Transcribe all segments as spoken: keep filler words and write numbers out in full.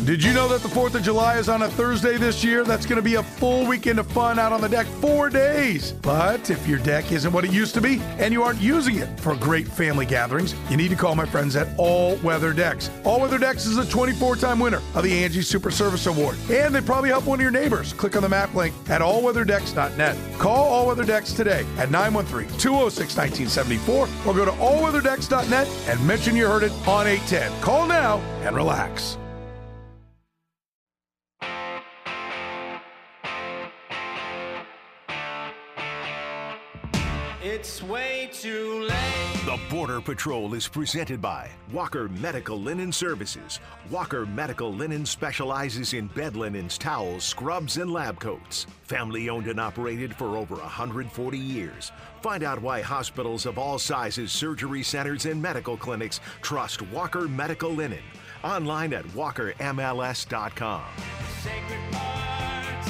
Did you know that the fourth of July is on a Thursday this year? That's going to be a full weekend of fun out on the deck, four days. But if your deck isn't what it used to be and you aren't using it for great family gatherings, you need to call my friends at All Weather Decks. All Weather Decks is a twenty-four time winner of the Angie Super Service Award. And they probably help one of your neighbors. Click on the map link at all weather decks dot net. Call All Weather Decks today at nine one three, two oh six, one nine seven four or go to all weather decks dot net and mention you heard it on eight ten. Call now and relax. It's way too late. The Border Patrol is presented by Walker Medical Linen Services. Walker Medical Linen specializes in bed linens, towels, scrubs, and lab coats. Family owned and operated for over one hundred forty years. Find out why hospitals of all sizes, surgery centers, and medical clinics trust Walker Medical Linen. Online at walker m l s dot com. Sacred parts,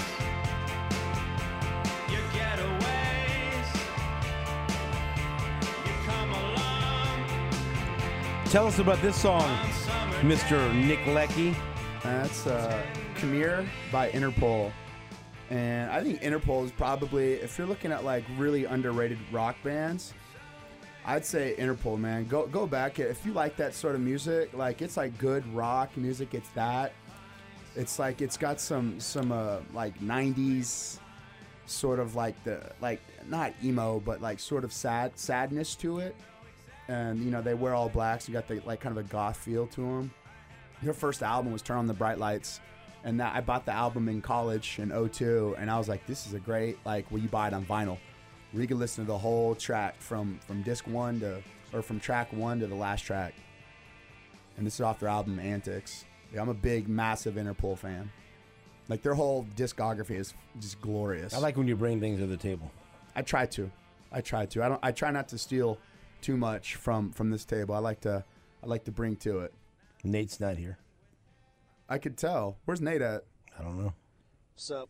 your getaways, you come along. Tell us about this song, Mister Nick Leckie. That's uh, Come Here by Interpol. And I think Interpol is probably, if you're looking at like really underrated rock bands, I'd say Interpol, man. Go go back. If you like that sort of music, like it's like good rock music. It's that. It's like it's got some some uh, like nineties sort of like the like not emo, but like sort of sad sadness to it. And you know they wear all black, so you got the like kind of a goth feel to them. Their first album was Turn on the Bright Lights, and that I bought the album in college in oh two, and I was like, this is a great like. Will you buy it on vinyl? We could listen to the whole track from, from disc one to, or from track one to the last track. And this is off their album Antics. Yeah, I'm a big, massive Interpol fan. Like their whole discography is just glorious. I like when you bring things to the table. I try to. I try to. I don't. I try not to steal too much from, from this table. I like to. I like to bring to it. Nate's not here. I could tell. Where's Nate at? I don't know. What's up?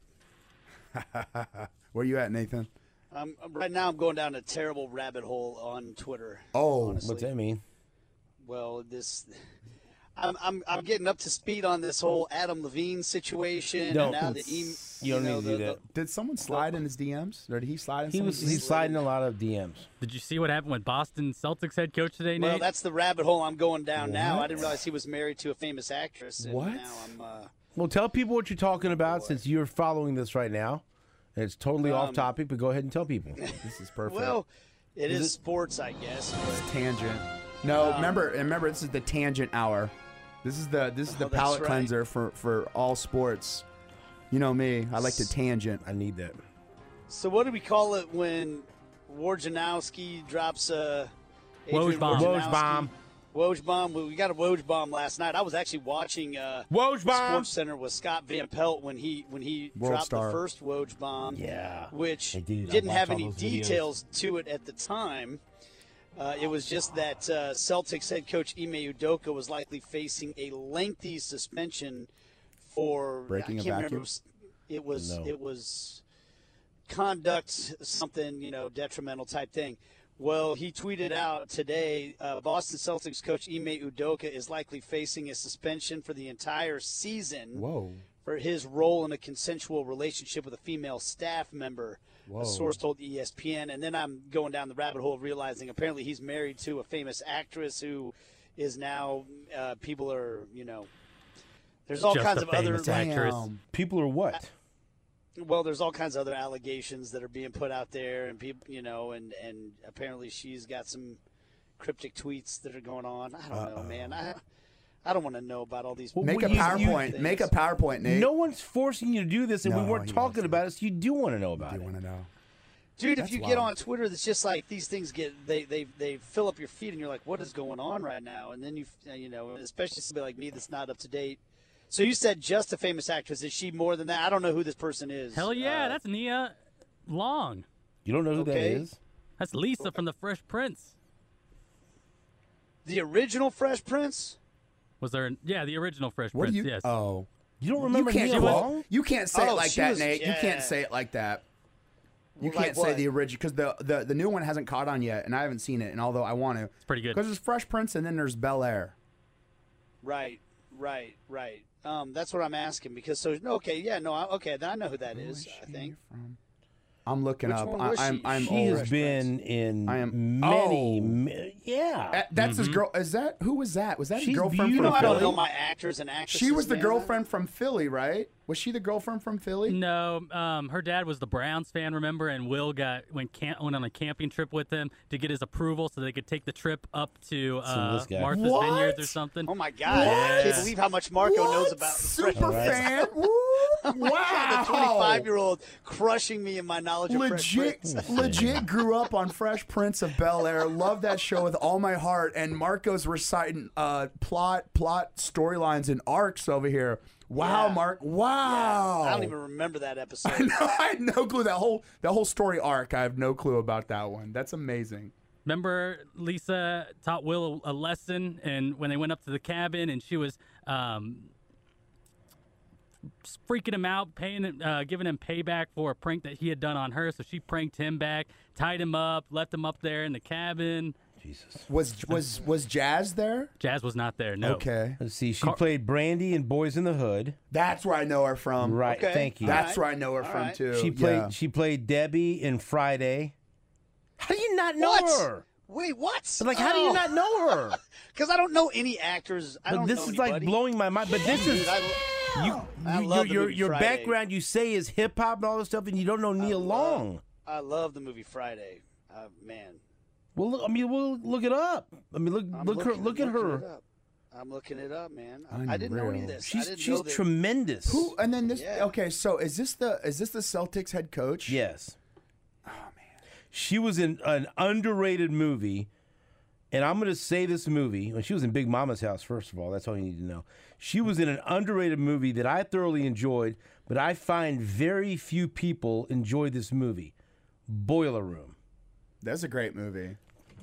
Where you at, Nathan? Um, right now, I'm going down a terrible rabbit hole on Twitter. Oh, honestly. What's that mean? Well, this, I'm, I'm I'm getting up to speed on this whole Adam Levine situation. No, and now the e- you don't know, need to do the, that. Did someone slide in his D Ms? Or did he slide in He someone's was D Ms? he's sliding a lot of D Ms. Did you see what happened with Boston Celtics head coach today, The, well, Nate? that's the rabbit hole I'm going down now. I What? didn't realize he was married to a famous actress. And What? Now I'm. Uh, Well, tell people what you're talking about since you're following this right now. And it's totally off Um, topic, but go ahead and tell people. This is perfect. well, it Is is, it- sports, I guess. But Tangent. No, Um, remember, remember, this is the tangent hour. This is the this is the Oh, that's palate right. cleanser for for all sports. You know me, I like to tangent. I need that. so what do we call it when Wojnarowski drops a Adrian Woj bomb. Woj bomb. Woj bomb. We got a Woj bomb last night. I was actually watching uh, Woj bomb. Sports Center with Scott Van Pelt when he when he World dropped star. the first Woj bomb. Yeah. Which Hey, dude, I didn't watched have all any those videos. details to it at the time. Uh, it was just that uh, Celtics head coach Ime Udoka was likely facing a lengthy suspension for Breaking I a can't remember. vacuum? It was it was, No. it was conduct something, you know, detrimental type thing. Well, he tweeted out today, uh, Boston Celtics coach Ime Udoka is likely facing a suspension for the entire season Whoa. for his role in a consensual relationship with a female staff member. Whoa. A source told E S P N. And then I'm going down the rabbit hole, realizing apparently he's married to a famous actress who is now, uh, people are, you know, there's all Just kinds a of other. famous actress. Damn. People are what? Well, there's all kinds of other allegations that are being put out there, and people, you know, and, and apparently she's got some cryptic tweets that are going on. I don't know, man. I I don't want to know about all these. Well, Make a you- you- PowerPoint. Make a PowerPoint, Nate. No one's forcing you to do this, and No, we weren't he talking wasn't. about it, so you do want to know about I it. do want to know. Dude, That's if you get wild. on Twitter, it's just like these things get they, they they fill up your feed, and you're like, what is going on right now? And then you you know, especially somebody like me that's not up to date. So you said just a famous actress. Is she more than that? I don't know who this person is. Hell yeah, Uh, that's Nia Long. You don't know who Okay. that is? That's Lisa from the Fresh Prince. the original Fresh Prince. Was there? Yeah, the original Fresh What do Prince. you? Yes. Oh, You don't remember you can't Nia go- Long? You can't say Oh, it like she that, was- Nate. You yeah. can't say it like that. You Well, like can't say what? the original because the, the the new one hasn't caught on yet, and I haven't seen it. And although I want to, It's pretty good. because there's Fresh Prince and then there's Bel Air. Right, right, right. Um, that's what I'm asking because so okay, yeah, no, I, okay, then I know who that is. I think. I'm looking Which up. one I, was I'm she? I'm She old. has been in I am- many, Oh. ma- yeah. Uh, That's his girl. Is that who was that? Was that his She's girlfriend You from know, I beautiful. don't Philly? know my actors and actresses. She was the man. girlfriend from Philly, right? Was she the girlfriend from Philly? No, um, her dad was the Browns fan, remember? And Will got went, camp, went on a camping trip with him to get his approval so they could take the trip up to uh, this guy. Martha's What? Vineyards or something. Oh my God! I What? can't believe how much Marco What? knows about the Fresh Super Prince. fan. Woo. Wow. The twenty-five-year-old crushing me in my knowledge of Fresh Legit, Prince. legit grew up on Fresh Prince of Bel Air. Love that show with all my heart. And Marco's reciting uh, plot, plot storylines and arcs over here. Wow, Yeah. Mark. Wow. I don't even remember that episode. No, I had no clue that whole that whole story arc. I have no clue about that one. That's amazing. Remember, Lisa taught Will a, a lesson, and when they went up to the cabin, and she was um, freaking him out, paying, him- uh, giving him payback for a prank that he had done on her. So she pranked him back, tied him up, left him up there in the cabin. Jesus. Was was was Jazz there? Jazz was not there. No. Okay, Let's see. She played Brandy in Boys in the Hood. that's where I know her from. Right. Okay. Thank you. That's Alright. where I know her from Alright. too. She played. Yeah. She played Debbie in Friday. How do you not know What? her? Wait, what? Like, how do you not know her? Because I don't know any actors. I But don't this know is like anybody. blowing my mind. But this is Dude, I, you. I you love the your movie your Friday. background. You say is hip hop and all this stuff, and you don't know Neil Long. I love the movie Friday. Uh, man, Well, look, I mean, we'll look it up. I mean, look, I'm look her, looking- look at I'm looking her. it up. I'm looking it up, man. I, I didn't know any of Unreal. this. I She's didn't she's know that. tremendous. Who? And then this. Yeah. Okay, so is this the is this the Celtics head coach? Yes. Oh man. She was in an underrated movie, and I'm going to say this movie. When she was in Big Mama's House, first of all, that's all you need to know. She was in an underrated movie that I thoroughly enjoyed, but I find very few people enjoy this movie. Boiler Room. That's a great movie.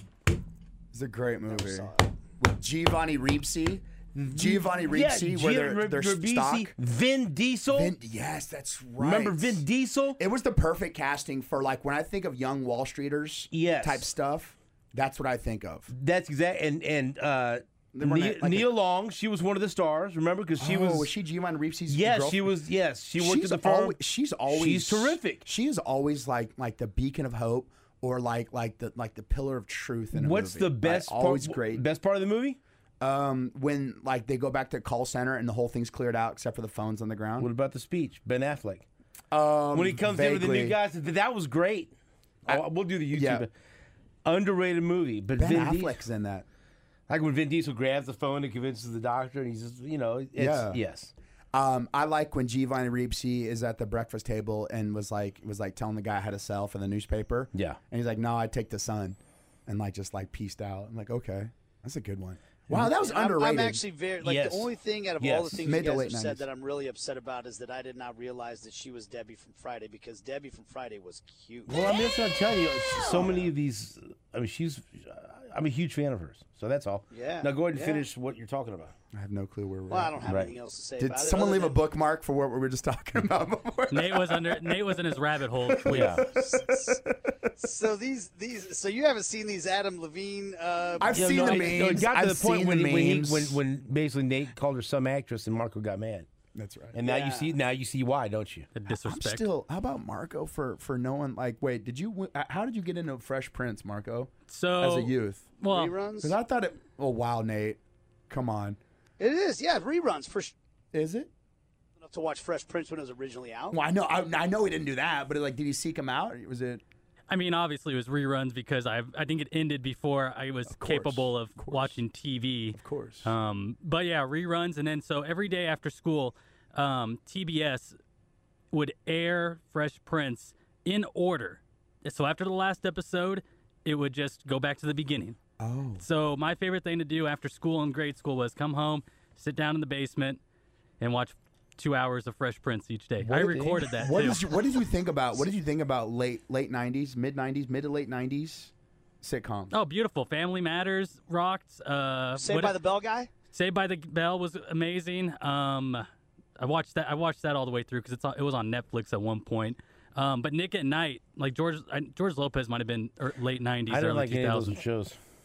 It's a great movie. saw it. With Giovanni Ribisi. Giovanni Ribisi, where they're, they're Ribisi, stock. Vin Diesel. Vin, yes, that's right. Remember Vin Diesel? It was the perfect casting for like when I think of young Wall Streeters Yes. type stuff. That's what I think of. That's exact. And and uh, They were Nia, like a- Nia Long, she was one of the stars. Remember, because she oh, was. was she Giovanni Ribisi's Yes, girlfriend? she was. Yes, she worked she's at the firm. always, she's always She's terrific. She is always like like the beacon of hope or like like the like the pillar of truth in a What's movie. the best? Like, always part, great. Best part of the movie? Um, when like they go back to call center and the whole thing's cleared out except for the phones on the ground. What about the speech? Ben Affleck. Um, When he comes in with the new vaguely. guys, that was great. Oh, we'll do the YouTube. yeah. Underrated movie, but Ben Vin Diesel, Affleck's in that. like when Vin Diesel grabs the phone and convinces the doctor, and he's just, you know, it's, Yeah. yes. Um, I like when Giovanni Ribisi is at the breakfast table and was like was like telling the guy how to sell for the newspaper. Yeah. And he's like, "No, I take the Sun," and like just like pieced out. I'm like, okay, that's a good one. Wow, that was I'm, underrated. I'm actually very like Yes. the only thing out of all the Yes. things Mid you to guys late have said nineties. that I'm really upset about is that I did not realize that she was Debbie from Friday because Debbie from Friday was cute. Well, I mean, that's what I'm telling you. So many of these. I mean, she's. I'm a huge fan of hers. So that's all. Yeah, Now go ahead and yeah. finish what you're talking about. I have no clue where we're Well, I at. don't have Right. anything else to say. Did about someone it leave a other bookmark for what we were just talking about before? Nate was under. Nate was in his rabbit hole. Tweet. Yeah. than- So these these so you haven't seen these Adam Levine? Uh, I've You know, seen no, the it- memes. no, it got to I've the point seen when, the when, he, memes. when when basically Nate called her some actress and Marco got mad. That's right. And now you Yeah. see now you see why, don't you? The I'm disrespect. still. How about Marco for for knowing? Like, wait, did you? uh, How did you get into Fresh Prince, Marco, so as a youth? Well, reruns. Because I thought it. Oh wow, Nate, come on. It is, yeah, reruns for sh- Is it? enough to watch Fresh Prince when it was originally out. Well, I know. I, I know he didn't do that, but like, did he seek him out? Or was it? I mean, obviously it was reruns because I I think it ended before I was course, capable of, of course. watching T V. Of course. Um, but yeah, reruns, and then so every day after school, um, T B S would air Fresh Prince in order. So after the last episode, it would just go back to the beginning. Oh. So my favorite thing to do after school in grade school was come home, sit down in the basement, and watch two hours of Fresh Prince each day. I did- recorded that What too. did you What did you think about? What did you think about late late nineties, mid nineties, mid to late nineties sitcoms? Oh, beautiful! Family Matters rocked. Uh, Saved what- by the Bell guy. Saved by the Bell was amazing. Um, I watched that. I watched that all the way through because it's on, it was on Netflix at one point. Um, but Nick at Night, like George I, George Lopez might have been er, late nineties, I don't early like two any of thousands. those shows.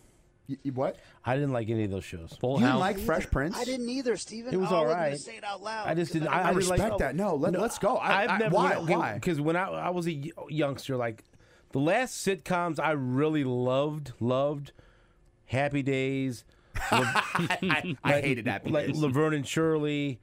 You, you what? I didn't like any of those shows. Full You didn't House. like Fresh Prince? I didn't either, Steven. It was oh, all I wasn't right. gonna say it out loud. I just 'cause didn't- I, I I didn't respect like- that. No, let, let's go. I, I've I, never why? Why? Because when I, I was a y- youngster, like the last sitcoms I really loved, loved Happy Days. I, I hated Happy like Days. Laverne and Shirley.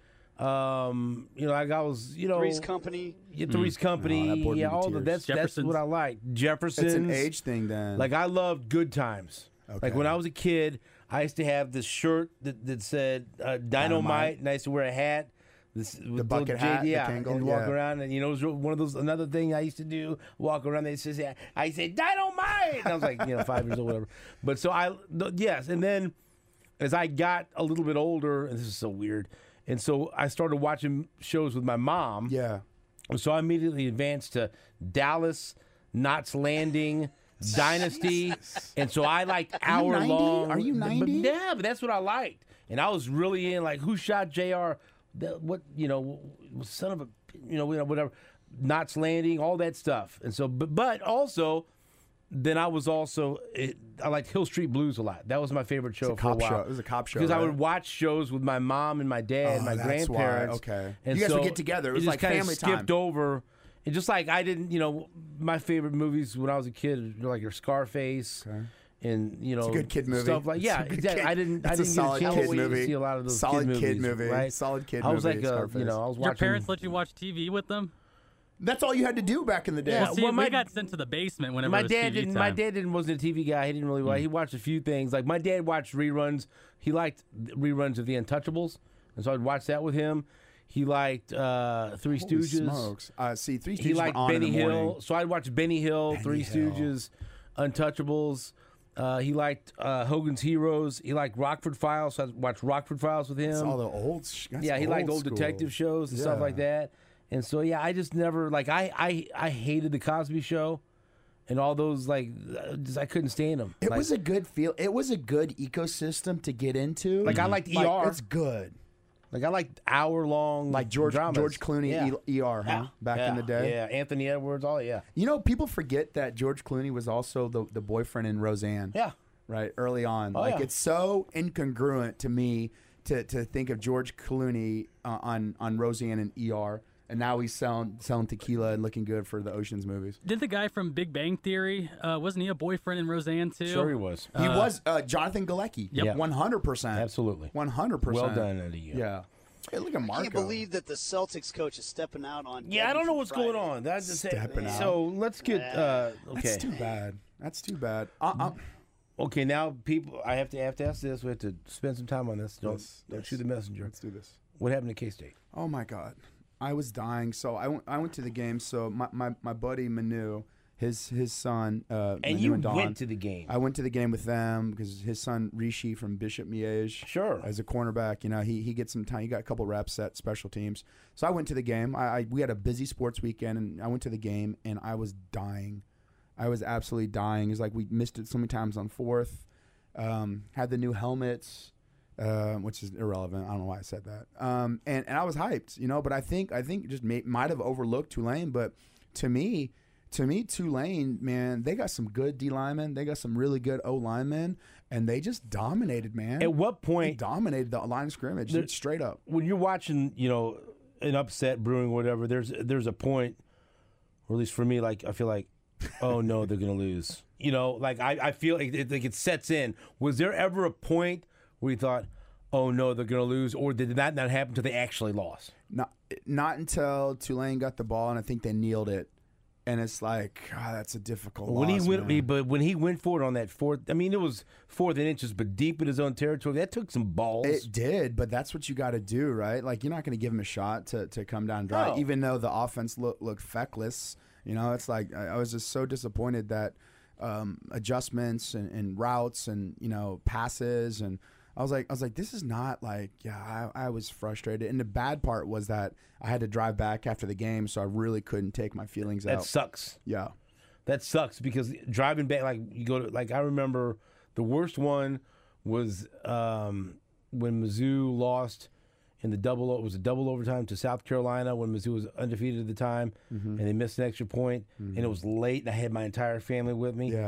Um, you know, like I was, you know, Three's Company. Yeah, Three's Company. No, that bored me yeah, to all the, tears. that's that's Jeffersons. what I like. Jeffersons. It's an age thing then. Like I loved Good Times. Like Okay. when I was a kid, I used to have this shirt that, that said uh, Dynamite, Dynamite. and I used to wear a hat. This, the bucket hat, the yeah, Kangol, and walk yeah. around, and you know, it was one of those. Another thing I used to do, walk around. They says, yeah, I said Dynamite. And I was like, you know, five years old, whatever. But so I, th- yes, and then as I got a little bit older, and this is so weird, and so I started watching shows with my mom. yeah. So I immediately advanced to Dallas, Knots Landing, Dynasty, and so I liked Are you hour ninety? long. Are you but- ninety? Yeah, but that's what I liked, and I was really in like Who Shot J R. That, what you know, son of a, you know, whatever, Knots Landing, all that stuff, and so, but, but also. Then I was also it, I liked Hill Street Blues a lot. That was my favorite show a for cop a while. show. It was a cop show, because I right? would watch shows with my mom and my dad, Oh, my that's why. grandparents. Okay. and You guys so would get together. It was just like kinda family skipped time. over, and just like I didn't, you know, my favorite movies when I was a kid, were like your Scarface. Okay. And you know, It's a good kid movie. Stuff like It's yeah, a good exactly. kid- I didn't. I it's a didn't solid get a kid chance movie. to see a lot of those Solid kid, kid movies, movie. right? Solid kid I was movie, like, a, Scarface. you know, I was Your watching. parents let you watch T V with them? That's all you had to do back in the day. Yeah, Well, see, well, my- we got sent to the basement whenever my it was dad T V didn't. time. My dad didn't. Wasn't a T V guy. He didn't really. He watched a few things. Like my dad watched reruns. He liked reruns of The Untouchables, and so I'd watch that with him. He liked uh, Three Holy Stooges. smokes. Uh, see, Three Stooges He were liked on in Benny the Hill, morning. so I'd watch Benny Hill, Benny Three Hill. Stooges, Untouchables. Uh, he liked uh, Hogan's Heroes. He liked Rockford Files, so I watched Rockford Files with him. It's all the old. sh- that's yeah, he liked old school. detective shows and stuff Yeah. like that. And so yeah, I just never like I I I hated the Cosby Show, and all those like uh, just, I couldn't stand them. It like, was a good feel. It was a good ecosystem to get into. Like, I liked E R. It's good. like I liked hour long Like George dramas. George Clooney Yeah. E- ER, huh? Yeah. Back Yeah. in the day. Yeah, Anthony Edwards, all yeah. You know, people forget that George Clooney was also the, the boyfriend in Roseanne. Yeah. Right, early on. Oh, like yeah. it's so incongruent to me to, to think of George Clooney uh, on on Roseanne and E R, and now he's selling selling tequila and looking good for the Ocean's movies. Did the guy from Big Bang Theory, uh, wasn't he a boyfriend in Roseanne too? Sure he was. He was uh, Jonathan Galecki. Yep. one hundred percent. Absolutely. one hundred percent. Well done, Eddie. Yeah. Hey, look at I Marco. can't believe that the Celtics coach is stepping out on. Yeah, I Debbie don't know from what's Friday. going on. That's Stepping out. So let's get uh, okay. That's too bad. That's too bad. Uh, uh, Okay, now people, I have to I have to ask this. We have to spend some time on this. Don't Yes, don't yes. shoot the messenger. Let's do this. What happened to K State? Oh my God, I was dying. So I went. I went to the game. So my, my, my buddy Manu, his his son, uh, And Manu you and Don, went to the game. I went to the game with them because his son Rishi from Bishop Miege, Sure. as a cornerback, you know, he he gets some time. He got a couple reps at special teams. So I went to the game. I, I we had a busy sports weekend, and I went to the game, and I was dying. I was absolutely dying. It's like we missed it so many times on fourth. Um, had the new helmets, uh, which is irrelevant. I don't know why I said that. Um, and, and I was hyped, you know. But I think I think just may, might have overlooked Tulane. But to me, to me, Tulane, man, they got some good D linemen. They got some really good O linemen, and they just dominated, man. At what They point, dominated the line of scrimmage, There- straight up. when you're watching, you know, an upset brewing, or whatever, there's there's a point, or at least for me, like I feel like, oh no, they're gonna lose. You know, like I, I feel like it, like it sets in. Was there ever a point where you thought, oh no, they're gonna lose, or did that not happen until they actually lost? Not not until Tulane got the ball, and I think they kneeled it. And it's like, God, that's a difficult When loss, he went, man. he, but when he went for it on that fourth, I mean, it was fourth and inches, but deep in his own territory. That took some balls. It did, but that's what you got to do, right? Like, you're not going to give him a shot to, to come down dry, No. even though the offense look, looked feckless. You know, it's like I, I was just so disappointed that um, adjustments and, and routes and, you know, passes and I was like, I was like, this is not like, yeah, I, I was frustrated. And the bad part was that I had to drive back after the game, so I really couldn't take my feelings that out. sucks. Yeah. That sucks because driving back, like you go to, like I remember the worst one was um, when Mizzou lost in the double. It was a double overtime to South Carolina when Mizzou was undefeated at the time, Mm-hmm. and they missed an extra point, and it was late. And I had my entire family with me. Yeah.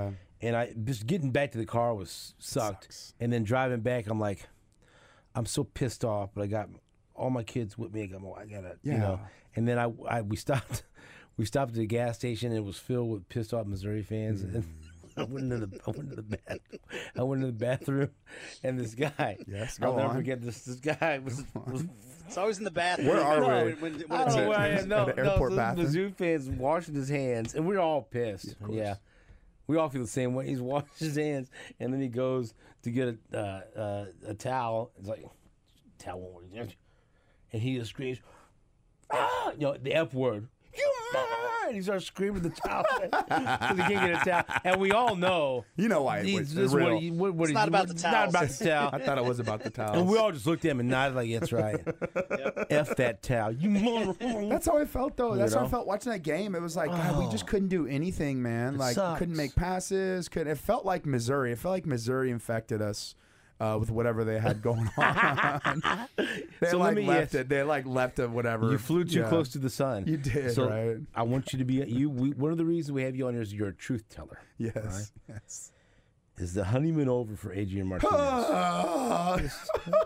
And I just getting back to the car was sucked. Sucks. And then driving back, I'm like, I'm so pissed off, but I got all my kids with me. I got, I gotta, you Yeah. know. And then I, I we stopped, we stopped at the gas station. And it was filled with pissed off Missouri fans. Mm. And I went into the, I went into the bathroom. I went into the bathroom, and this guy. Yes, I'll go never on. forget this. This guy was. was It's always in the bathroom. Where are No, we? When, when, when I it's don't know in- where I am. No, At the no, airport so bathroom? Mizzou fans washing his hands, and we're all pissed. Yeah, we all feel the same way. He's washing his hands, and then he goes to get a uh, uh, a towel. It's like towel won't work. And he just screams, "Ah!" You know, the F word. You mother! And he starts screaming the towel because he can't get a towel. And we all know. You know why it he's- was this is real. what he, what, what It's he- not about the Not towels. about the towel. I thought it was about the towels. And we all just looked at him and nodded like, that's right. F that towel. You mother. That's how I felt though. That's how I know? felt watching that game. It was like God, we just couldn't do anything, man. It Like sucks. couldn't make passes. Could it felt like Missouri. It felt like Missouri infected us uh, with whatever they had going on. they So let like me left ask- it. They like left it. Whatever. You flew too Yeah. close to the sun. You did, so right? I want you to be you. We, one of the reasons we have you on here is you're a truth teller. Yes. Right? Yes. Is the honeymoon over for Adrian Martinez?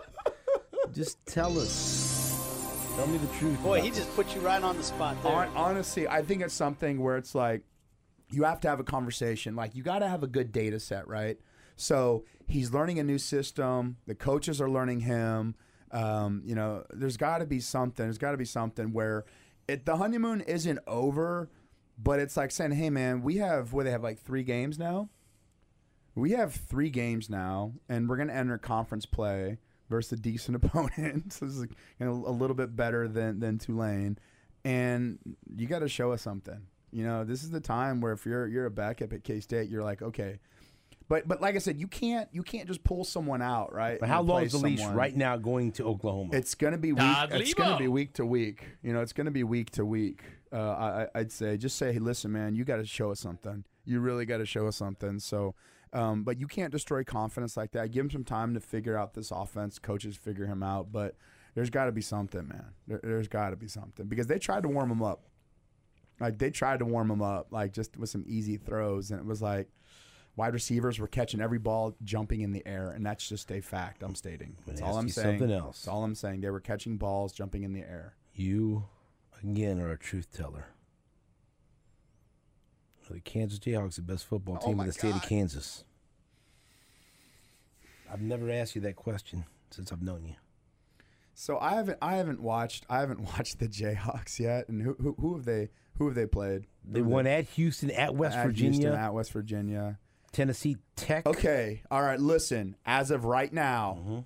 Just tell us. Tell me the truth. Boy, about he just put you right on the spot there. Hon- Honestly, I think it's something where it's like you have to have a conversation. Like you got to have a good data set, right? So he's learning a new system. The coaches are learning him. Um, you know, there's got to be something. There's got to be something where it, the honeymoon isn't over, but it's like saying, "Hey, man, we have what they have like three games now. We have three games now, and we're gonna enter conference play versus a decent opponent. So this is, you know, a little bit better than than Tulane, and you got to show us something. You know, this is the time where if you're you're a backup at K-State, you're like, okay, but but like I said, you can't you can't just pull someone out, right? But and how long replace is the leash someone. right now going to Oklahoma? It's gonna be week. Todd It's Lebo. gonna be week to week. You know, it's gonna be week to week. Uh, I, I- I'd say just say, hey, listen, man, you got to show us something. You really got to show us something. So, um, but you can't destroy confidence like that. Give him some time to figure out this offense. Coaches figure him out, but there's got to be something, man. There, there's got to be something because they tried to warm him up. Like they tried to warm him up, like just with some easy throws, and it was like wide receivers were catching every ball jumping in the air, and that's just a fact I'm stating. That's all ask I'm you saying. something else. That's all I'm saying. They were catching balls jumping in the air. You, again, are a truth teller. Are the Kansas Jayhawks the best football Oh team my in the state of God. Kansas? I've never asked you that question since I've known you. So I haven't I haven't watched I haven't watched the Jayhawks yet. And who who, who have they who have they played? They Who have won at Houston, at West at Virginia, Houston, at West Virginia. Tennessee Tech. Okay, all right. Listen, as of right now, Mm-hmm.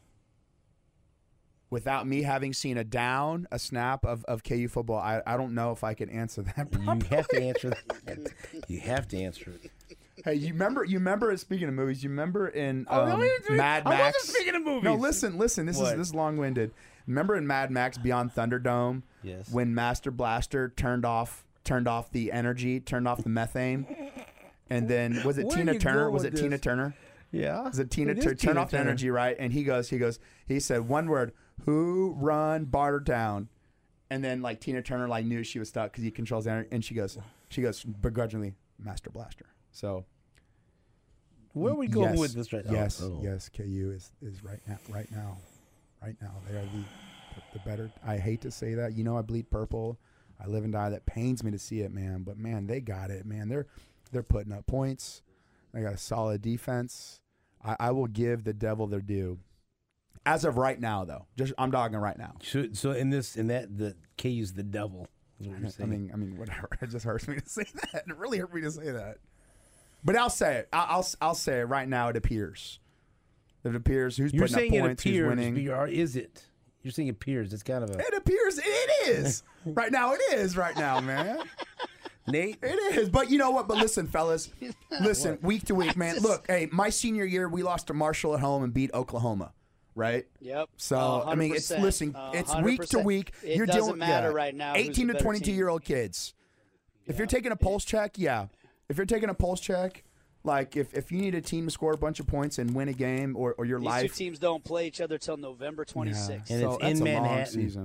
without me having seen a down, a snap of, of K U football, I, I don't know if I can answer that. You properly. have to answer that. You have to answer it. Hey, you remember? You remember? Speaking of movies, you remember in Oh, um, no, wait, wait, Mad I wasn't Max? speaking of movies. No, listen, listen. This is What? this is long winded. Remember in Mad Max Beyond Thunderdome? Yes. When Master Blaster turned off turned off the energy, turned off the methane, and then was it Where Tina you Turner? going Was with it Tina this? Turner? Yeah. Was it Tina It is Turner? Turn Tina off the Turner. energy, right? And he goes, he goes, he said one word: "Who run Bartertown?" And then like Tina Turner like knew she was stuck because he controls the energy, and she goes, she goes begrudgingly, Master Blaster. So. Where are we going yes, with this right now? Yes, Oh. yes. K U is, is right now, right now, right now. They are the the better. I hate to say that. You know, I bleed purple. I live and die. That pains me to see it, man. But man, they got it, man. They're they're putting up points. They got a solid defense. I, I will give the devil their due. As of right now, though, just I'm dogging right now. So, so in this, in that, the K U's the devil. Is what you're I saying. mean, I mean, whatever. It just hurts me to say that. It really hurt me to say that. But I'll say it. I- I'll I'll say it right now. It appears. It appears who's You're putting saying up it points, who's appears, winning. but you are- is it? You're saying it appears. It's kind of a It appears it is. Right now it is right now, man. Nate. It is. But you know what? But listen, fellas. Listen, week to week, man. Look, hey, my senior year, we lost to Marshall at home and beat Oklahoma. Right? Yep. So, Uh, I mean, it's, 100%. listen, Uh, it's one hundred week to percent. week. It You're doesn't dealing matter yeah, right now who's eighteen the to better twenty-two team. year old kids. If you're taking a pulse check, yeah. If you're taking a pulse check, like if, if you need a team to score a bunch of points and win a game or, or your These life. two teams don't play each other till November twenty-sixth. And so it's that's in a long Manhattan. season.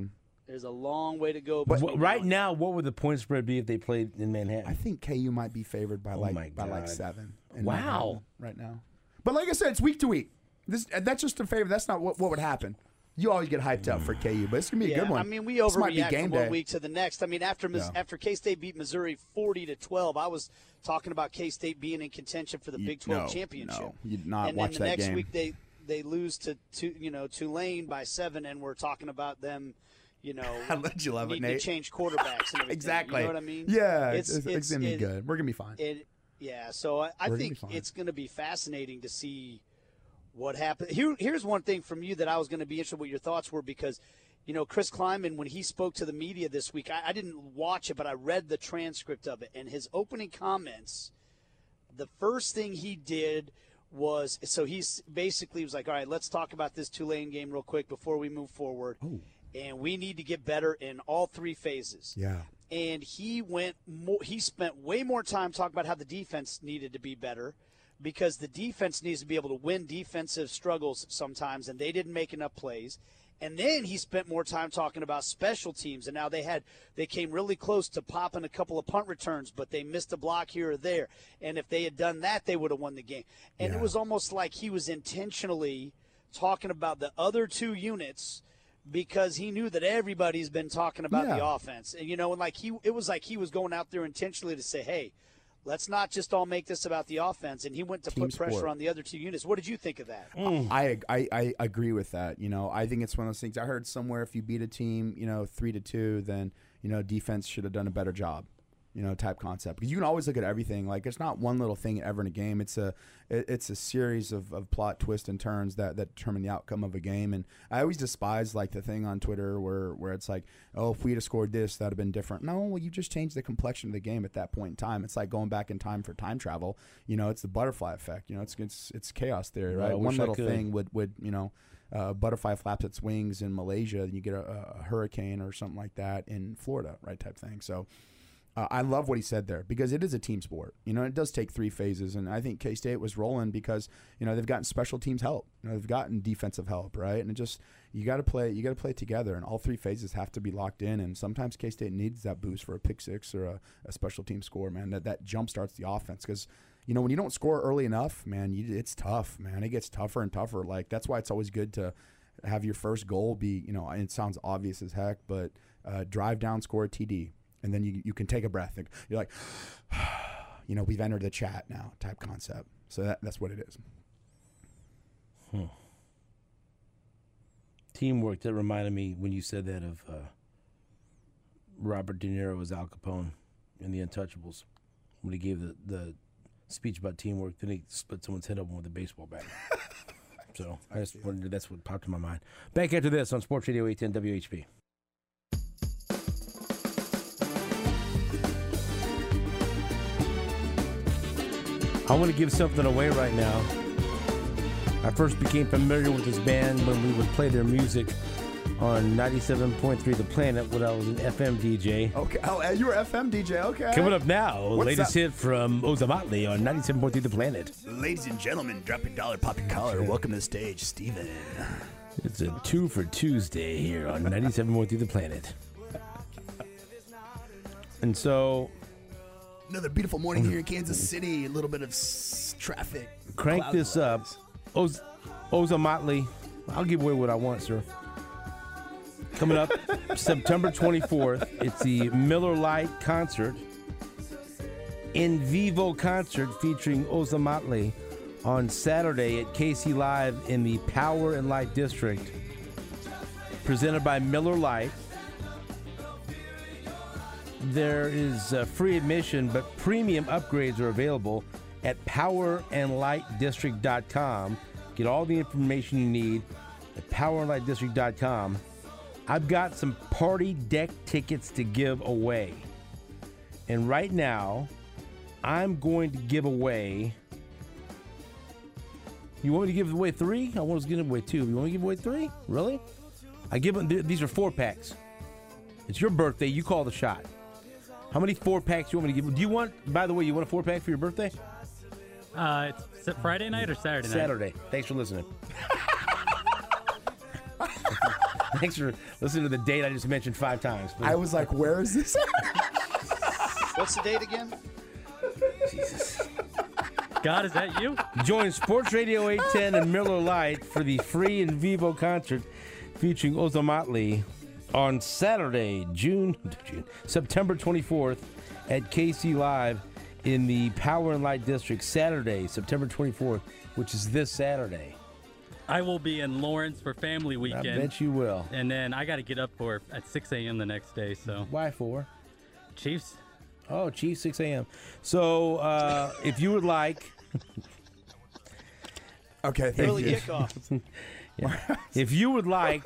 There's a long way to go. But between right now now, what would the point spread be if they played in Manhattan? I think K U might be favored by Oh like my by like God. seven. in Wow. Manhattan right now. But like I said, it's week to week. This that's just a favor. That's not what, what would happen. You always get hyped up for K U, but it's gonna be a yeah, good one. I mean, we This might be overreact game from day. one week to the next. I mean, after Mis- Yeah. after K-State beat Missouri forty to twelve, I was talking about K-State being in contention for the You- Big twelve no, championship. no, you did not and watch then the that next game. week they they lose to, to you know Tulane by seven, and we're talking about them. You know, I'll let you love it, need Nate. to change quarterbacks and everything. Exactly. You know what I mean? Yeah, it's it's, it's, gonna be it- good. We're gonna be fine. It, yeah, so I, I We're gonna think be fine. it's going to be fascinating to see what happens. Here, here's one thing from you that I was going to be interested in what your thoughts were because, you know, Chris Kleiman, when he spoke to the media this week, I, I didn't watch it, but I read the transcript of it. And his opening comments, the first thing he did was, so he's basically was like, all right, let's talk about this Tulane game real quick before we move forward. And we need to get better in all three phases. Yeah. And he went more, he spent way more time talking about how the defense needed to be better because the defense needs to be able to win defensive struggles sometimes, and they didn't make enough plays. And then he spent more time talking about special teams, and now they had they came really close to popping a couple of punt returns, but they missed a block here or there. And if they had done that, they would have won the game. And Yeah. it was almost like he was intentionally talking about the other two units because he knew that everybody's been talking about the Yeah. offense. And, you know, and like he it was like he was going out there intentionally to say, hey, let's not just all make this about the offense. And he went to Team put pressure sport. on the other two units. What did you think of that? I, I I agree with that. You know, I think it's one of those things. I heard somewhere if you beat a team, you know, three to two, then you know defense should have done a better job. You know, type concept because you can always look at everything. Like it's not one little thing ever in a game. It's a it, it's a series of, of plot twists and turns that, that determine the outcome of a game. And I always despise like the thing on Twitter where where it's like, oh, if we'd have scored this, that'd have been different. No, well, you just changed the complexion of the game at that point in time. It's like going back in time for time travel. You know, it's the butterfly effect. You know, it's it's it's chaos theory, Well, I right? wish One I little could. thing would would you know. Uh, butterfly flaps its wings in Malaysia, and you get a, a hurricane or something like that in Florida, right? Type thing. So, uh, I love what he said there because it is a team sport. You know, it does take three phases, and I think K-State was rolling because you know they've gotten special teams help. You know, they've gotten defensive help, right? And it just you got to play, you got to play together, and all three phases have to be locked in. And sometimes K-State needs that boost for a pick six or a, a special team score, man. That that jump starts the offense because. You know, when you don't score early enough, man, you, it's tough, man. It gets tougher and tougher. Like that's why it's always good to have your first goal be, you know, it sounds obvious as heck, but uh, drive down, score a T D, and then you you can take a breath. You're like, you know, we've entered the chat now, type concept. So that that's what it is. Hmm. Teamwork. That reminded me when you said that of uh, Robert De Niro as Al Capone in The Untouchables when he gave the, the speech about teamwork. Then he split someone's head open with a baseball bat. So I just wondered, that's what popped in my mind. Back after this on Sports Radio eight ten W H P. I want to give something away right now. I first became familiar with this band when we would play their music on ninety-seven point three The Planet when I was an F M D J. Okay. Oh, uh, you were F M D J. Okay. Coming up now, What's latest that? hit from Ozamatli on ninety-seven point three The Planet. Ladies and gentlemen, drop your dollar, pop your collar. Welcome to the stage, Steven. It's a two for Tuesday here on ninety-seven point three The Planet. And so, Another beautiful morning here in Kansas City. A little bit of s- traffic. crank Cloud this up. lines. Oz- Ozamatli, I'll give away what I want, sir. Coming up September twenty-fourth, it's the Miller Lite concert. In vivo concert featuring Ozamatli on Saturday at K C Live in the Power and Light District. Presented by Miller Lite. There is uh, free admission, but premium upgrades are available at power and light district dot com. Get all the information you need at power and light district dot com. I've got some party deck tickets to give away. And right now, I'm going to give away... You want me to give away three? I was going to give away two. You want me to give away three? Really? I give them... th- These are four packs. It's your birthday. You call the shot. How many four packs you want me to give? Do you want, by the way, you want a four pack for your birthday? Uh, it's Friday night or Saturday night? Saturday. Thanks for listening. Thanks for listening to the date I just mentioned five times. I was like, where is this? What's the date again? God, is that you? Join Sports Radio eight ten and Miller Lite for the free in vivo concert featuring Ozomatli on Saturday, June, June September twenty-fourth at K C Live in the Power and Light District. Saturday, September twenty-fourth, which is this Saturday. I will be in Lawrence for family I weekend. bet you will. And then I got to get up for at six a.m. the next day. So Why for? Chiefs. Oh, Chiefs, six a.m. So uh, if you would like, Okay, thank Early you. kickoff. if you would like,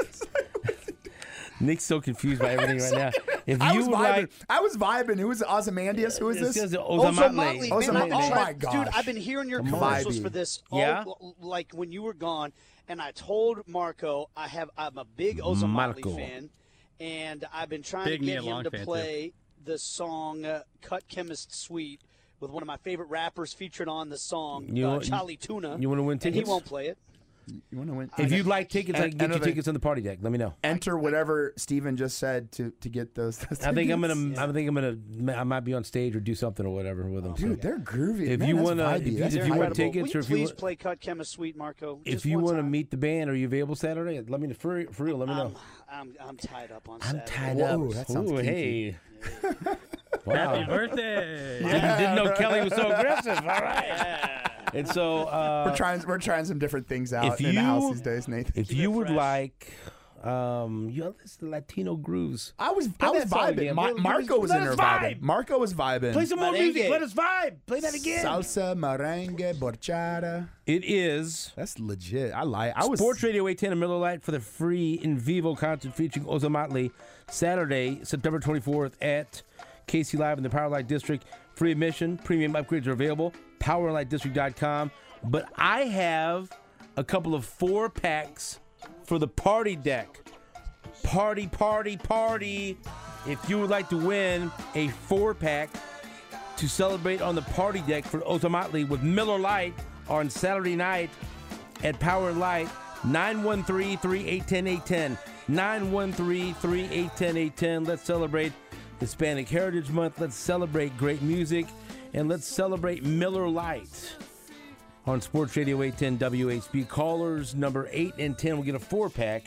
Nick's so confused by everything right now. If I you was would vibing. like, I was vibing. Who is it? Ozymandias? Who is This this? is Oh, so Ozomatli. Motley, man, Ozomatli. I- Oh, my Dude, gosh. I've been hearing your Come on. commercials Vibey. for this all, Yeah? like when you were gone, and I told Marco I have I'm a big Ozomatli Marco. fan, and I've been trying Big to Nia get him Long to fan, too. play the song uh, "Cut Chemist Suite" with one of my favorite rappers featured on the song, You uh, want- Charlie Tuna. you wanna win And he tickets? won't play it. You want to win? If you'd like tickets, I And- can get and you other- tickets on the party deck. Let me know. Enter whatever Steven just said to to get those. those I think I'm tickets. gonna. I think I'm gonna. I might be on stage or do something or whatever with them. Dude, they're groovy. If Man, you that's wanna- vibey. if you- That's if you vibey. want tickets- Will or you if you please want- play "Cut Chemist Suite," Marco? if Just you one want to time. meet the band, are you available Saturday? Let me for, for real. Let me know. I'm, I'm I'm tied up on I'm Saturday. tied Whoa, up. that sounds Ooh, kinky. hey. Wow. Happy birthday. Didn't, didn't know Kelly was so aggressive. All right. And so, uh, We're trying. We're trying some different things out if in the house you- these days, Nathan. if Keep you it would fresh. like, um, you know, this Latino grooves. I was Play I was that song vibing. again. Ma- Let- let Marco us- was let in there us vibing. vibe. Marco was vibing. Play some more Merengue. music. Let us vibe. Play that again. Salsa, merengue, borchada. It is That's legit. I like. I was. Sports Radio eight ten and Miller Lite for the free in vivo concert featuring Ozomatli Saturday, September twenty-fourth at K C Live in the Power Light District. Free admission, premium upgrades are available. power light district dot com. But I have a couple of four packs for the party deck. Party, party, party. If you would like to win a four pack to celebrate on the party deck for Ozomatli with Miller Lite on Saturday night at Power and Light, nine one three, three eight one zero, eight one zero. nine one three, three eight one zero, eight one zero. Let's celebrate Hispanic Heritage Month. Let's celebrate great music. And let's celebrate Miller Lite on Sports Radio eight ten W H B. Callers number eight and ten will get a four-pack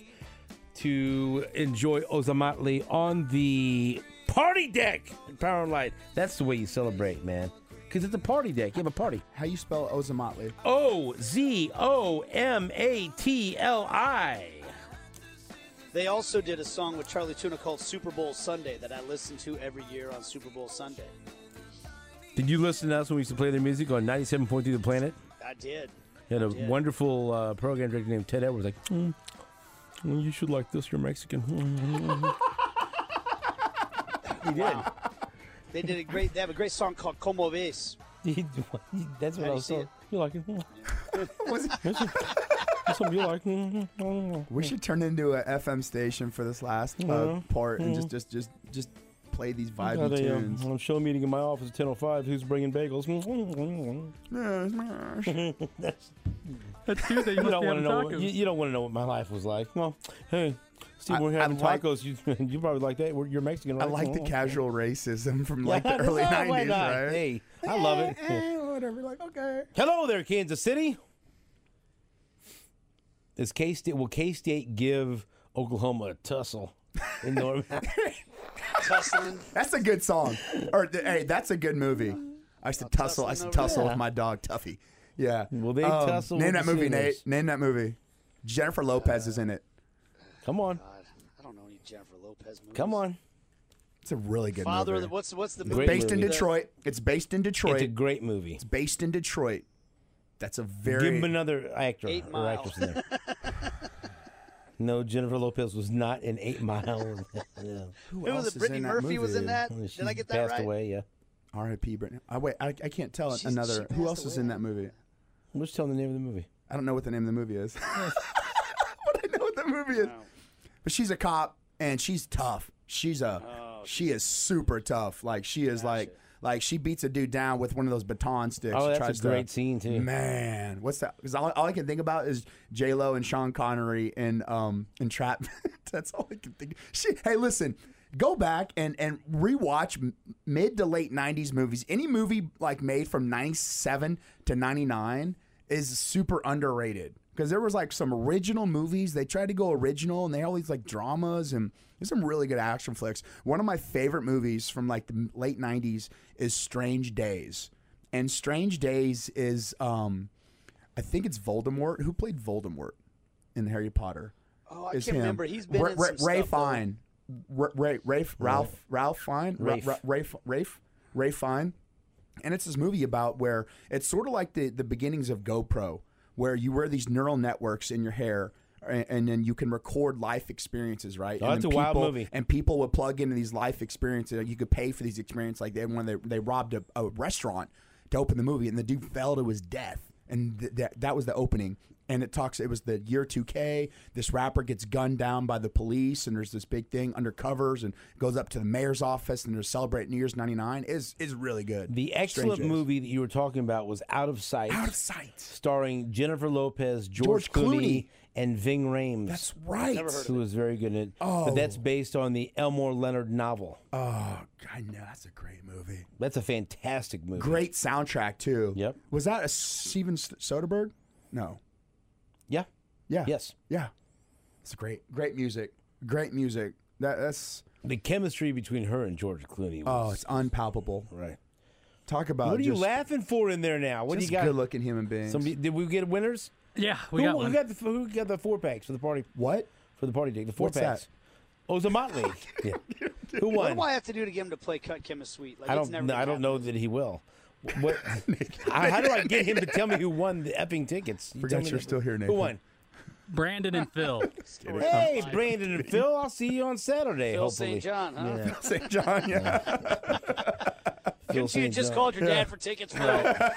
to enjoy Ozomatli on the party deck at Power and Light. That's the way you celebrate, man. Because it's a party deck. You have a party. How you spell Ozomatli? O Z O M A T L I. They also did a song with Charlie Tuna called Super Bowl Sunday that I listen to every year on Super Bowl Sunday. Did you listen to us when we used to play their music on ninety-seven point three The Planet? I did. You had a did. wonderful uh, program director named Ted Edwards. Like, mm, mm, you should like this. You're Mexican. he did. Wow. They did a great. They have a great song called "Como Ves." He, that's what How do I you was see saying. it? You like it? Was it- That's something you like. Mm, We should turn into a F M station for this last uh, Mhm. part and Mhm. just just just just play these Got vibey a, um, tunes. um, show meeting in my office at ten oh five. Who's bringing bagels? That's Tuesday. You You must don't be want to having know. What, tacos. you, you don't want to know what my life was like. Well, hey, Steve, I- we're I having like- tacos. You, you probably like that. We're- You're Mexican, I right? like the Oh, casual racism from yeah, like the that's early all, why nineties, not? right? Hey, I love it. Eh, whatever. Like okay. Hello there, Kansas City. Is K-State, will K-State give Oklahoma a tussle in Norman? Tussling. That's a good song. Or th- hey, that's a good movie. I used to tussle. I used to tussling over tussle there. with my dog Tuffy. Yeah. Will they Um, tussle Name with that the movie, singers? Nate. Name that movie. Jennifer Lopez is in it. Come on. God, I don't know any Jennifer Lopez movies. Come on. It's a really good Father, of movie. the, what's what's the Great movie? based in movie. Detroit. It's based in Detroit. It's a great movie. It's based in Detroit. That's a very. Give him another actor Eight or Mile. actress in there. No, Jennifer Lopez was not in Eight Mile. Yeah. Who Who else was is it? Brittany in that Murphy was in movie? that. She's Did I get that passed right? away, yeah. R I P Brittany. I wait. I, I can't tell She's- another. she Who passed else is away. in that movie? I'm just telling the name of the movie. I don't know what the name of the movie is. But I know what the movie is. No. But she's a cop and she's tough. She's a. Oh, she is super tough. Like she is Gotcha. like Like she beats a dude down with one of those baton sticks. Oh, She that's tries a to- great scene, too. Man, what's that? Because all, all I can think about is J Lo and Sean Connery in um in Trap. That's all I can think. She, hey, listen. Go back and, and rewatch m- mid to late nineties movies. Any movie like made from ninety-seven to ninety-nine is super underrated because there was like some original movies. They tried to go original and they had all these like dramas and there's some really good action flicks. One of my favorite movies from like the late nineties is Strange Days. And Strange Days is, um, I think it's Voldemort. Who played Voldemort in Harry Potter? Oh, I Is can't him. remember. He's been Ra- in Ra- some Ray stuff, though. Fine. Ra- Ray, Rafe, Ralph, Ralph Fine, Ra- Rafe. Ra- Rafe, Rafe, Ray Fine, and it's this movie about where it's sort of like the the beginnings of GoPro, where you wear these neural networks in your hair, and, and then you can record life experiences, right? Oh, and that's then a wild people- movie. And people would plug into these life experiences. You could pay for these experiences, like they, when they they robbed a, a restaurant to open the movie, and the dude fell to his death, and th- that that was the opening. And it talks. It was the year two K. This rapper gets gunned down by the police, and there's this big thing undercovers, and goes up to the mayor's office, and they're celebrating New Year's ninety-nine. is is really good. The Strange excellent Days. movie that you were talking about was Out of Sight. Out of Sight. Starring Jennifer Lopez, George, George Clooney. Clooney, and Ving Rhames. That's right. Who was very good in it. Oh. But that's based on the Elmore Leonard novel. Oh, I know that's a great movie. That's a fantastic movie. Great soundtrack too. Yep. Was that a Steven Soderbergh? No. Yeah. Yeah. Yes. Yeah. It's great. Great music. Great music. That that's The chemistry between her and George Clooney was oh, it's unpalpable. right. Talk about What are you just, laughing for in there now? What do just you got? good-looking human beings. Somebody, did we get winners? Yeah, we who, got who one. got the who got the four packs for the party What? for the party day? The four What's packs. that? Oh, it was a Motley. yeah. Who What won? do I have to do to get him to play Cut Kim a Sweet? Like, I it's don't. never No, gonna I don't know happen. that he will. What? how, how do I get him to tell me who won the effing tickets? You Forgot tell me you're that- still here, Who Nathan. won? Brandon and Phil. Hey, Brandon and Phil. I'll see you on Saturday. Phil hopefully. Saint John, huh? Yeah. Saint John, yeah. Phil Couldn't you have Saint just John. called your dad for tickets, Phil?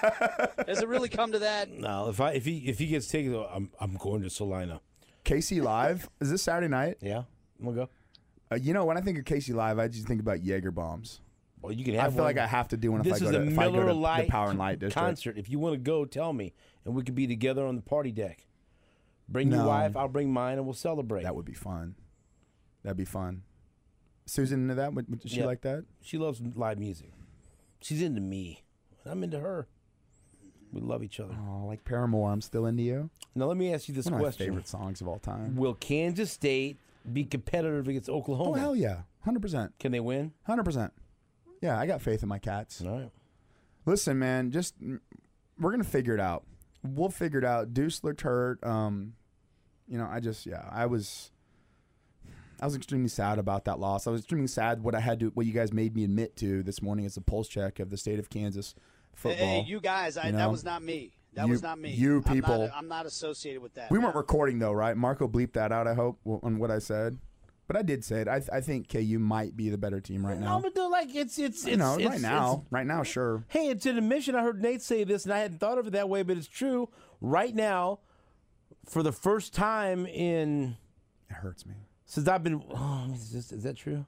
Has it really come to that? No, if I if he if he gets tickets, I'm I'm going to Salina. K C Live. Is this Saturday night? Yeah, we'll go. Uh, you know, when I think of K C Live, I just think about Jaeger bombs. Well, you can I have. feel one. like I have to do one if This I go is to a if I go Miller to Lite the Power and Light District. concert. If you want to go, tell me, and we could be together on the party deck. Bring your No. wife. I'll bring mine, and we'll celebrate. That would be fun. That'd be fun. Susan into that? Would, would she Yeah. like that? She loves live music. She's into me. I'm into her. We love each other. Oh, like Paramore. I'm still into you. Now let me ask you this One of my question: favorite songs of all time. Will Kansas State be competitive against Oklahoma? Oh hell yeah, hundred percent, Can they win? hundred percent. Yeah, I got faith in my Cats. All right. Listen, man, just mm, we're gonna figure it out. We'll figure it out. Deuce looked hurt. Um, you know, I just yeah, I was, I was extremely sad about that loss. I was extremely sad what I had to, what you guys made me admit to this morning as a pulse check of the state of Kansas football. Hey, you guys, I, you that know? was not me. That You- was not me. you I'm people- not, I'm not associated with that. We weren't recording though, right? Marco bleeped that out. I hope w- on what I said, but I did say it. I, I think K U might be the better team right No, now. but they're like it's it's it's, You know, it's right now, it's- right now, sure. hey, it's an admission. I heard Nate say this, and I hadn't thought of it that way, but it's true. Right now, for the first time in It hurts me. since I've been, oh, is, this, is that true?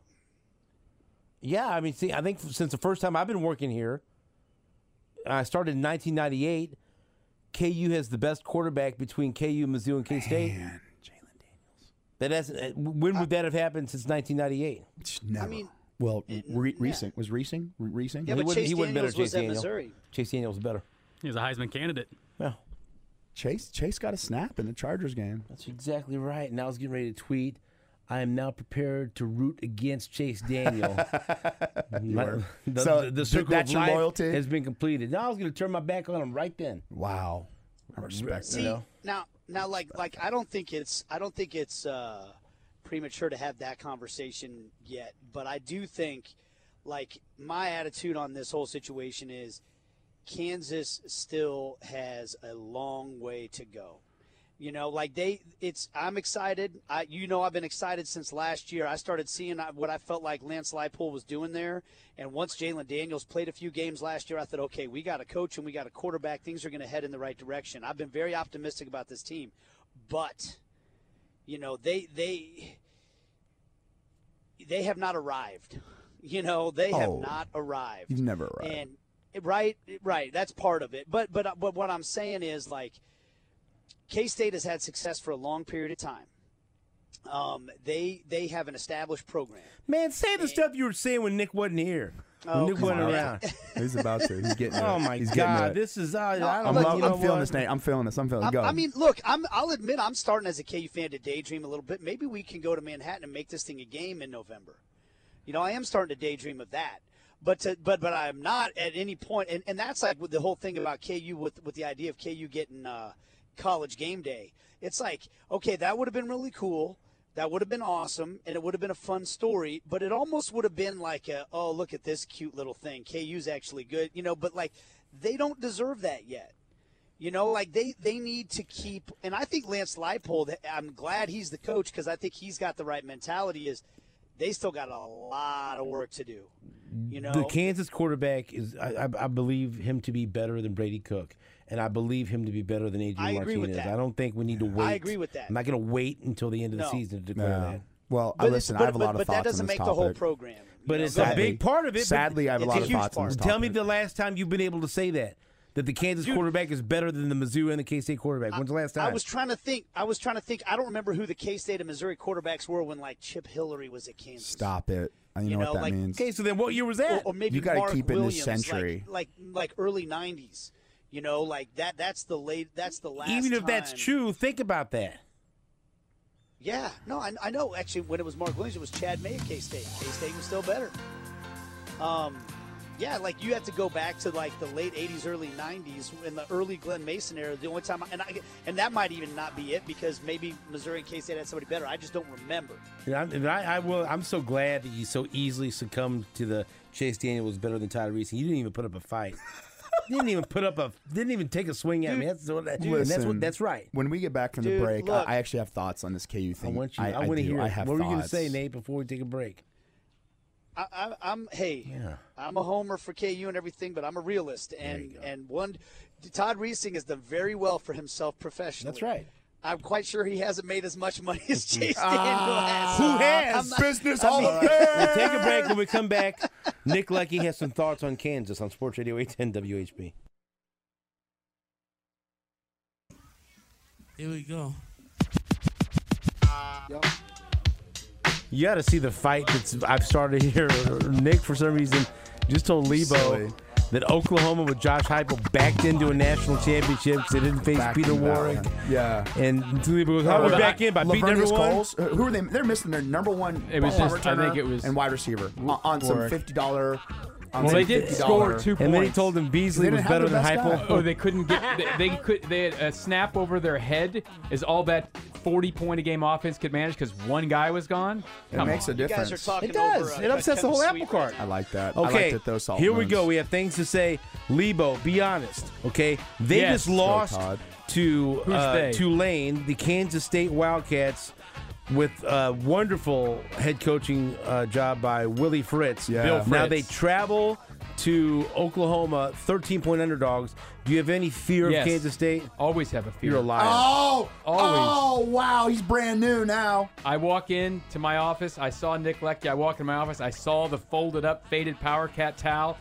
Yeah, I mean, see, I think since the first time I've been working here, I started in nineteen ninety-eight. K U has the best quarterback between K U, Mizzou, and K State. Man, Jalen Daniels. That hasn't. When would that have happened since nineteen ninety-eight? Never. mean, well, it- Re- yeah. Reesing was Reesing. Re- Reesing. Yeah, He but wouldn't- Chase he wouldn't better Daniels was Chase at Daniel. Missouri. Chase Daniel was better. He was a Heisman candidate. Yeah. Chase Chase got a snap in the Chargers game. That's exactly right. And I was getting ready to tweet, I am now prepared to root against Chase Daniel. were. the, So, the, the th- circle that's of your life loyalty? has been completed. Now I was going to turn my back on him right then. Wow, I respect See, that. now, now, like, like, I don't think it's, I don't think it's uh, premature to have that conversation yet. But I do think, like, my attitude on this whole situation is, Kansas still has a long way to go. You know, like they, it's. I'm excited. I, you know, I've been excited since last year. I started seeing what I felt like Lance Leipold was doing there, and once Jalen Daniels played a few games last year, I thought, okay, we got a coach and we got a quarterback. Things are going to head in the right direction. I've been very optimistic about this team, but, you know, they they they have not arrived. You know, they have Oh. not arrived. He's never arrived. And right, right, that's part of it. But but but what I'm saying is, like, K-State has had success for a long period of time. Um, they they have an established program. Man, say the stuff you were saying when Nick wasn't here. When Oh, Nick come wasn't on. around. He's about to. He's getting it. Oh my He's getting God, it. this is uh, I don't I'm, know. Look, I'm, you know I'm feeling what? this, Nate. I'm feeling this. I'm feeling. I, Go. I mean, look, I'm, I'll admit I'm starting as a K U fan to daydream a little bit. Maybe we can go to Manhattan and make this thing a game in November. You know, I am starting to daydream of that. But to, but but I'm not at any point, and, and that's like with the whole thing about K U with with the idea of K U getting uh, college game day. It's like, okay, that would have been really cool. That would have been awesome, and it would have been a fun story, but it almost would have been like, a, oh, look at this cute little thing. K U's actually good, you know, but, like, they don't deserve that yet. You know, like, they, they need to keep – and I think Lance Leipold, I'm glad he's the coach because I think he's got the right mentality is they still got a lot of work to do, you know. The Kansas quarterback is, I, I, I believe him to be better than Brady Cook, and I believe him to be better than Adrian I agree Martinez. with that. I don't think we need to wait. I agree with that. I'm not going to wait until the end of the No. season to declare Yeah. that. Well, I But, listen. but, I have a but, lot of but thoughts that doesn't on this make topic. the whole program. But you know, it's go a ahead. big part of it. but Sadly, I have a It's lot a of huge thoughts on part. this topic. Tell me the last time you've been able to say that. That the Kansas Dude, quarterback is better than the Mizzou and the K-State quarterback. When's the last time? I was trying to think. I was trying to think. I don't remember who the K-State and Missouri quarterbacks were when, like, Chip Hillary was at Kansas. Stop it. You, You know, know, what that like, means. Okay, so then what year was Or, that? or maybe You gotta Mark keep it in this Williams, century. like, like like early nineties. You know, like that. That's the late. That's the last. Even if that's time- true, think about that. Yeah, no, I, I know. Actually, when it was Mark Williams, it was Chad May at K-State. K-State was still better. Um, yeah, like you have to go back to like the late eighties, early nineties, in the early Glenn Mason era. The only time, I, and I, and that might even not be it because maybe Missouri and K-State had somebody better. I just don't remember. And I'm, and I, I will. I'm so glad that you so easily succumbed to the Chase Daniel was better than Todd Reese. You didn't even put up a fight. didn't even put up a. Didn't even take a swing at me. That's what. And that's Listen, what. That's right. When we get back from the Dude, break, look. I, I actually have thoughts on this K U I thing. want you. I, I, want to do. hear. I it. have What were you going to thoughts. say, Nate? Before we take a break. I, I, I'm hey, Yeah. I'm a homer for K U and everything, but I'm a realist. And you go. and one, Todd Reesing has done very well for himself professionally. That's right. I'm quite sure he hasn't made as much money as Chase Daniel has. Who has? I'm not- Business I Hall mean- of Fame. We'll take a break. When we come back, Nick Lucky has some thoughts on Kansas on Sports Radio eight ten W H B. Here we go. You got to see the fight that's I've started here. Nick, for some reason, just told Lebo Silly. that Oklahoma with Josh Heupel backed into a national championship because they didn't face Back Peter to back. Warwick. Yeah. And Lebo goes, "How are we back in by beating Lavernius everyone?" Coles, uh, who are they? They're missing their number one. It was punt just- I returner think it was and wide receiver on, on some Warwick. fifty dollar. Well, they did score two And then he points. told him Beasley They was didn't have better their than best Heupel. guy. Oh, they couldn't get. They, they could. They had a snap over their head. Is all that forty point a game offense could manage because one guy was gone. It Come makes on. a You guys difference. are talking It does. over, uh, It upsets the whole Kevin apple Sweet cart. right I like that. I Okay, liked it though. Salt here we Moons. go. We have things to say. Lebo, be honest. Okay, they Yes. just Go, lost Todd. to Who's uh, they? Tulane, the Kansas State Wildcats, with a wonderful head coaching uh, job by Willie Fritz. Yeah. Bill Now they Fritz. travel to Oklahoma, thirteen point underdogs. Do you have any fear Yes. of Kansas State? Always have a fear. You're a liar. Oh, Always. oh, wow, he's brand new now. I walk in to my office. I saw Nick Leckie. I walk in my office. I saw the folded up, faded Power Cat towel.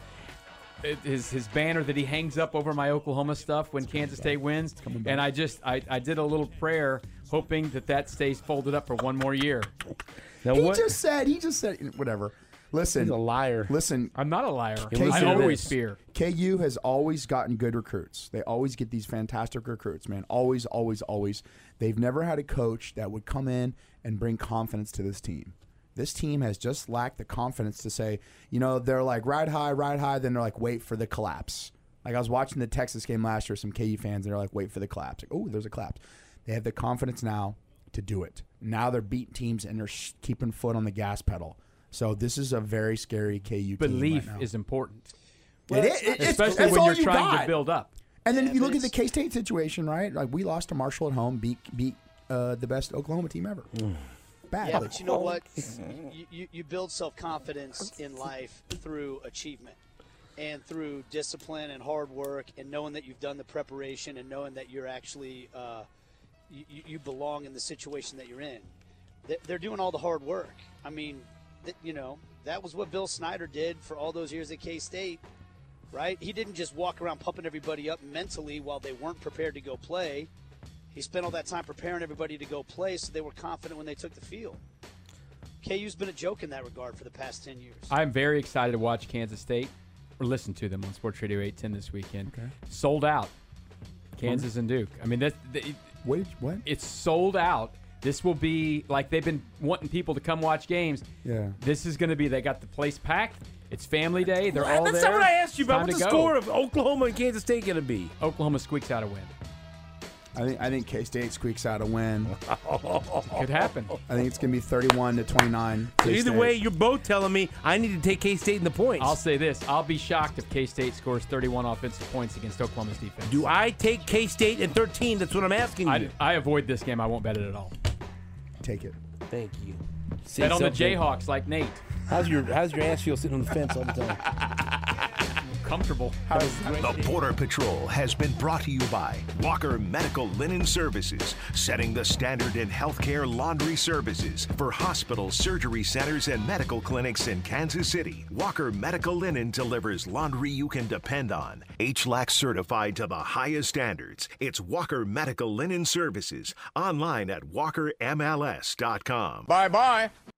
It, his his banner that he hangs up over my Oklahoma stuff when Kansas State wins. And I just I, I did a little prayer hoping that that stays folded up for one more year. Now He what? just said. He just said whatever. Listen, He's a liar. listen. I'm not a liar. listen I to always this. fear. K U has always gotten good recruits. They always get these fantastic recruits, man. Always, always, always. They've never had a coach that would come in and bring confidence to this team. This team has just lacked the confidence to say, you know, they're like ride high, ride high, then they're like wait for the collapse. Like I was watching the Texas game last year, some K U fans, and they're like wait for the collapse. Like, oh, there's a collapse. They have the confidence now to do it. Now they're beating teams and they're sh- keeping foot on the gas pedal. So this is a very scary K U team Belief right now. is important, It is. It- it's- especially that's when all you're you trying got. to build up. And then Yeah, if you but look at the it's- K-State situation, right? Like we lost to Marshall at home, beat beat uh, the best Oklahoma team ever. Bad. Yeah, but you know what? You, you, you build self-confidence in life through achievement and through discipline and hard work and knowing that you've done the preparation and knowing that you're actually uh, you, you belong in the situation that you're in. They- They're doing all the hard work. I mean, that, you know, that was what Bill Snyder did for all those years at K-State, right? He didn't just walk around pumping everybody up mentally while they weren't prepared to go play. He spent all that time preparing everybody to go play so they were confident when they took the field. K U's been a joke in that regard for the past ten years. I'm very excited to watch Kansas State or listen to them on Sports Radio eight ten this weekend. Okay. Sold out. Kansas and Duke. I mean, that's, it, Wait, what? it's sold out. This will be like they've been wanting people to come watch games. Yeah. This is going to be, they got the place packed. It's family day. They're Well, all that's there. not what I asked you It's about. time What's to the go. score of Oklahoma and Kansas State going to be? Oklahoma squeaks out a win. I think I think K-State squeaks out a win. Could happen. I think it's gonna be thirty-one to twenty-nine. So either way, you're both telling me I need to take K-State in the points. I'll say this. I'll be shocked if K-State scores thirty-one offensive points against Oklahoma's defense. Do I take K-State in thirteen? That's what I'm asking I, you. I avoid this game. I won't bet it at all. take it. Thank you. Say Bet on the something. Jayhawks like Nate. How's your How's your ass feel sitting on the fence all the time? Comfortable. The Border Patrol has been brought to you by Walker Medical Linen Services, setting the standard in healthcare laundry services for hospitals, surgery centers, and medical clinics in Kansas City. Walker Medical Linen delivers laundry you can depend on. H L A C certified to the highest standards. It's Walker Medical Linen Services. Online at walker m l s dot com. Bye-bye.